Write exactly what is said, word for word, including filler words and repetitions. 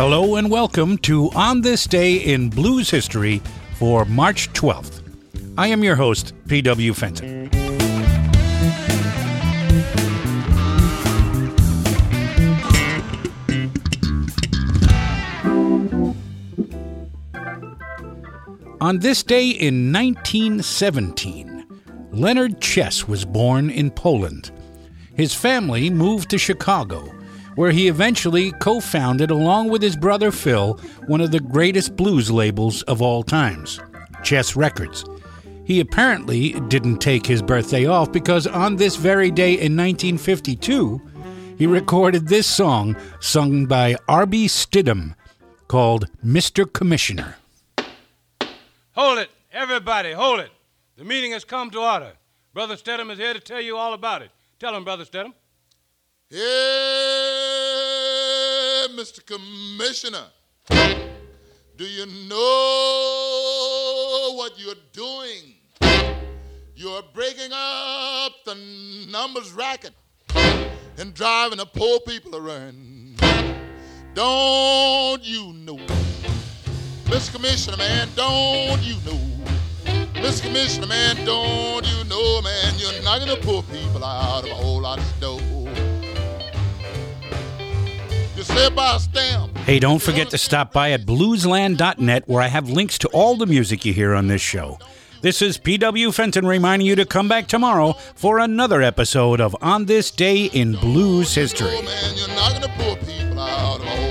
Hello and welcome to On This Day in Blues History for March twelfth. I am your host, P W Fenton. On this day in nineteen seventeen, Leonard Chess was born in Poland. His family moved to Chicago, where he eventually co-founded, along with his brother Phil, one of the greatest blues labels of all times, Chess Records. He apparently didn't take his birthday off because on this very day in nineteen fifty-two, he recorded this song sung by R B Stidham called Mister Commissioner. Hold it, everybody, hold it. The meeting has come to order. Brother Stedham is here to tell you all about it. Tell him, Brother Stedham. Hey, Mister Commissioner, do you know what you're doing? You're breaking up the numbers racket and driving the poor people around. Don't you know? Mister Commissioner, man, don't you know? Mister Commissioner, man, don't you know, man, you're knocking the poor people out of a whole lot of dough. You say by a stamp. Hey, don't forget to stop by at bluesland dot net, where I have links to all the music you hear on this show. This is P W Fenton reminding you to come back tomorrow for another episode of On This Day in Blues History. Oh, man, you're knocking the poor people out of a whole